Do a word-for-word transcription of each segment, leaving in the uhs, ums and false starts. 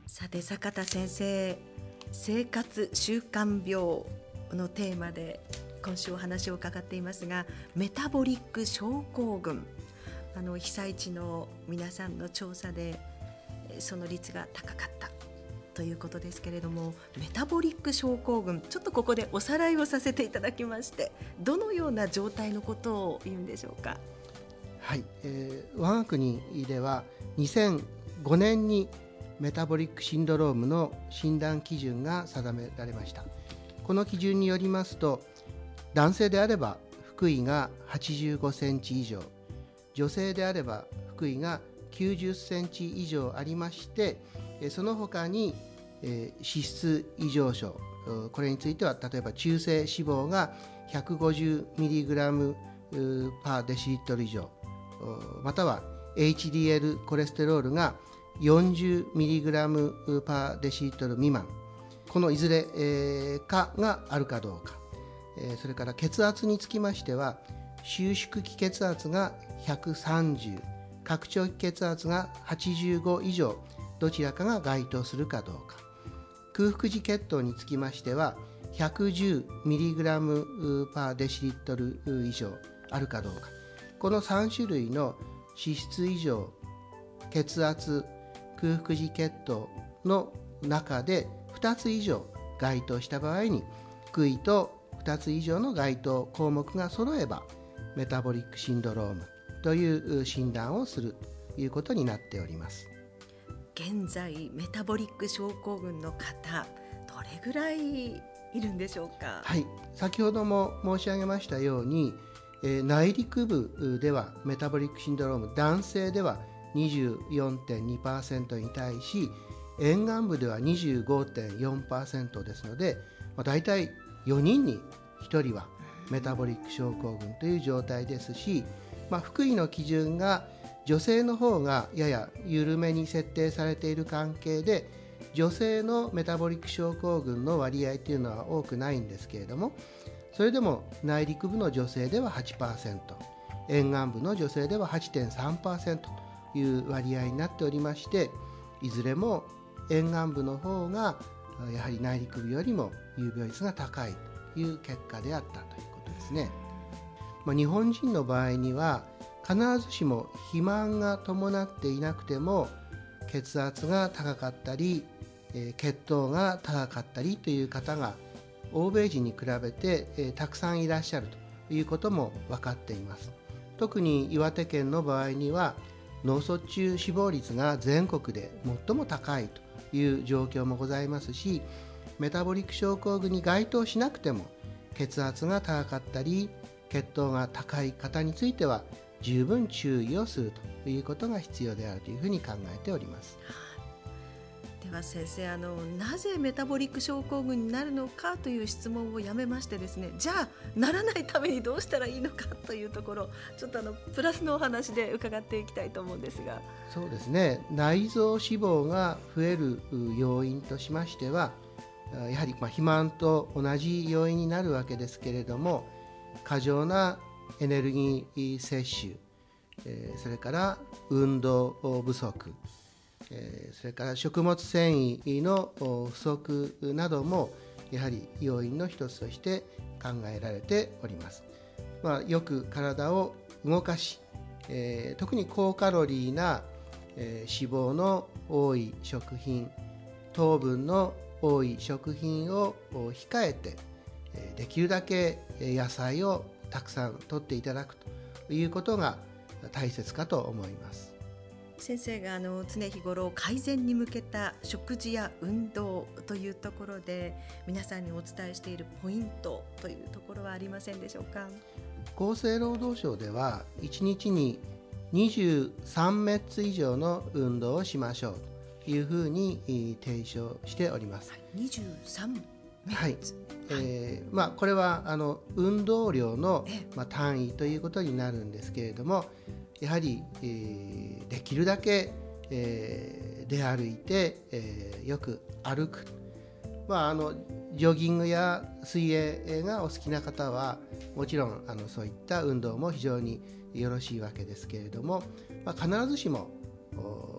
さて坂田先生、生活習慣病のテーマで今週お話を伺っていますが、メタボリック症候群、あの被災地の皆さんの調査でその率が高かったということですけれども、メタボリック症候群、ちょっとここでおさらいをさせていただきまして、どのような状態のことを言うんでしょうか。 はい、えー、我が国ではにせんごねんにメタボリックシンドロームの診断基準が定められました。この基準によりますと、男性であれば腹囲がはちじゅうごセンチ以上、女性であれば腹囲がきゅうじゅっセンチ以上ありまして、その他に脂質異常症、これについては例えば中性脂肪が ひゃくごじゅうミリグラム パーデシリットル以上、または エイチディーエル コレステロールが よんじゅうミリグラム パーデシリットル未満、このいずれかがあるかどうか、それから血圧につきましては、収縮期血圧がひゃくさんじゅう、拡張期血圧がはちじゅうご以上、どちらかが該当するかどうか。空腹時血糖につきましては ひゃくじゅうミリグラム パーデシリットル以上あるかどうか。このさん種類の脂質異常、血圧、空腹時血糖の中でふたつ以上該当した場合に、腹囲とふたつ以上の該当項目が揃えばメタボリックシンドロームという診断をするということになっております。 現在メタボリック症候群の方、どれぐらいいるんでしょうか。 はい、先ほども申し上げましたように、えー、内陸部ではメタボリックシンドローム、男性では にじゅうよんてんにパーセント に対し、沿岸部では にじゅうごてんよんパーセント ですので、まあ、大体よにんにひとりはメタボリック症候群という状態ですし、まあ、腹囲の基準が女性の方がやや緩めに設定されている関係で、女性のメタボリック症候群の割合というのは多くないんですけれども、それでも内陸部の女性では はちパーセント、沿岸部の女性では はちてんさんパーセント という割合になっておりまして、いずれも沿岸部の方がやはり内陸部よりも有病率が高いという結果であったということですね。まあ、日本人の場合には必ずしも肥満が伴っていなくても、血圧が高かったり、えー、血糖が高かったりという方が欧米人に比べて、えー、たくさんいらっしゃるということも分かっています。特に岩手県の場合には脳卒中死亡率が全国で最も高いという状況もございますし、メタボリック症候群に該当しなくても血圧が高かったり血糖が高い方については十分注意をするということが必要であるというふうに考えております。 では先生、あのなぜメタボリック症候群になるのかという質問をやめましてですね、じゃあならないためにどうしたらいいのかというところ、ちょっとあのプラスのお話で伺っていきたいと思うんですが。 そうですね、内臓脂肪が増える要因としましては、やはりまあ肥満と同じ要因になるわけですけれども、過剰なエネルギー摂取、えー、それから運動不足、えー、それから食物繊維の不足などもやはり要因の一つとして考えられております。まあ、よく体を動かし、えー、特に高カロリーな、えー、脂肪の多い食品、糖分の多い食品を控えて、できるだけ野菜をたくさん摂っていただくということが大切かと思います。 先生があの常日頃改善に向けた食事や運動というところで皆さんにお伝えしているポイントというところはありませんでしょうか。 厚生労働省ではいちにちににじゅうさんメッツ以上の運動をしましょうというふうに提唱しております。 にじゅうさんメッツ、 はい、えーまあ、これはあの運動量の、まあ、単位ということになるんですけれども、やはり、えー、できるだけ、えー、出歩いて、えー、よく歩く、まあ、あのジョギングや水泳がお好きな方はもちろんあのそういった運動も非常によろしいわけですけれども、まあ、必ずしも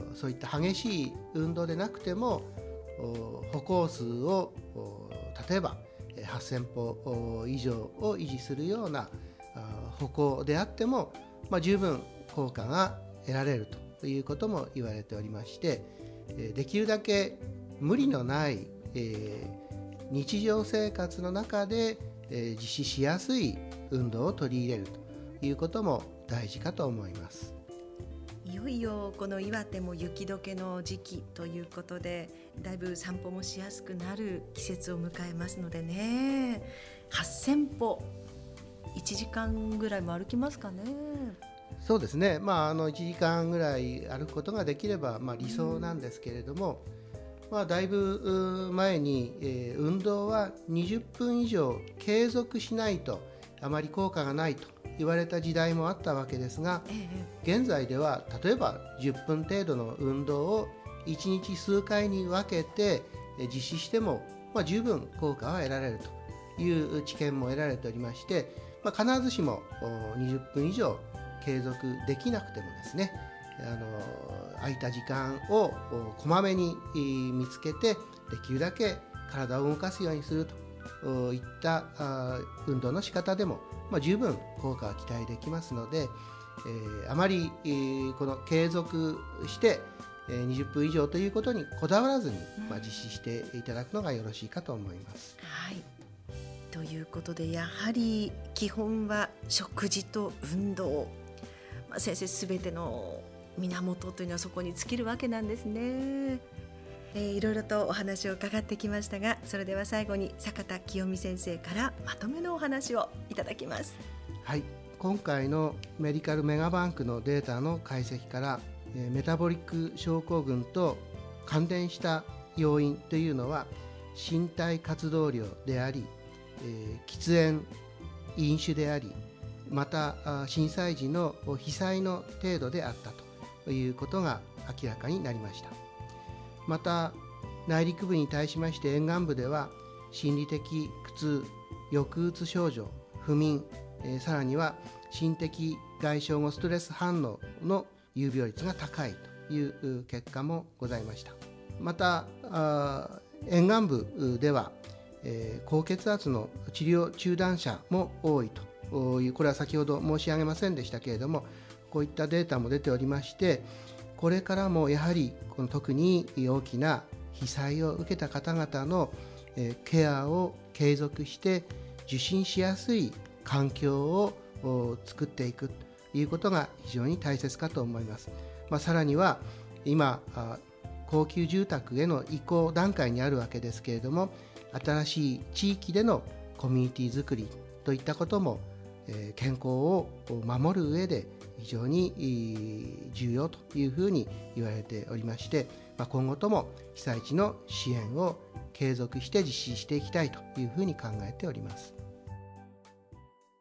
そういった激しい運動でなくても歩行数を例えばはっせん歩以上を維持するような歩行であっても、まあ、十分効果が得られるということも言われておりまして、できるだけ無理のない、えー、日常生活の中で、えー、実施しやすい運動を取り入れるということも大事かと思います。 いよいよこの岩手も雪解けの時期ということで、だいぶ散歩もしやすくなる季節を迎えますのでね。はっせん歩いちじかんぐらいも歩きますかね。 そうですね、まあ、あのいちじかんぐらい歩くことができれば、まあ、理想なんですけれども、うん、まあ、だいぶ前に、えー、運動はにじゅっぷん以上継続しないとあまり効果がないと言われた時代もあったわけですが、ええ、現在では例えばじゅっぷん程度の運動をいちにち数回に分けて実施しても、まあ、十分効果は得られるという知見も得られておりまして、まあ、必ずしもにじゅっぷん以上継続できなくてもですね、あの空いた時間をこまめに見つけてできるだけ体を動かすようにするといった運動の仕方でも、まあ、十分効果は期待できますので、えー、あまり、えー、この継続してにじゅっぷん以上ということにこだわらずに、まあ、実施していただくのがよろしいかと思います。 はい、ということでやはり基本は食事と運動、まあ、先生すべての源というのはそこに尽きるわけなんですね。えー、いろいろとお話を伺ってきましたが、それでは最後に坂田清美先生からまとめのお話をいただきます。 はい、今回のメディカルメガバンクのデータの解析から、えー、メタボリック症候群と関連した要因というのは身体活動量であり、えー、喫煙飲酒であり、また震災時の被災の程度であったということが明らかになりました。また内陸部に対しまして沿岸部では心理的苦痛、抑うつ症状、不眠、えー、さらには心的外傷後ストレス反応の有病率が高いという結果もございました。また沿岸部では、えー、高血圧の治療中断者も多いと、これは先ほど申し上げませんでしたけれども、こういったデータも出ておりまして、これからもやはりこの特に大きな被災を受けた方々のケアを継続して受診しやすい環境を作っていくということが非常に大切かと思います。まあ、さらには今高級住宅への移行段階にあるわけですけれども、新しい地域でのコミュニティ作りといったことも健康を守る上で非常に重要というふうに言われておりまして、今後とも被災地の支援を継続して実施していきたいというふうに考えております。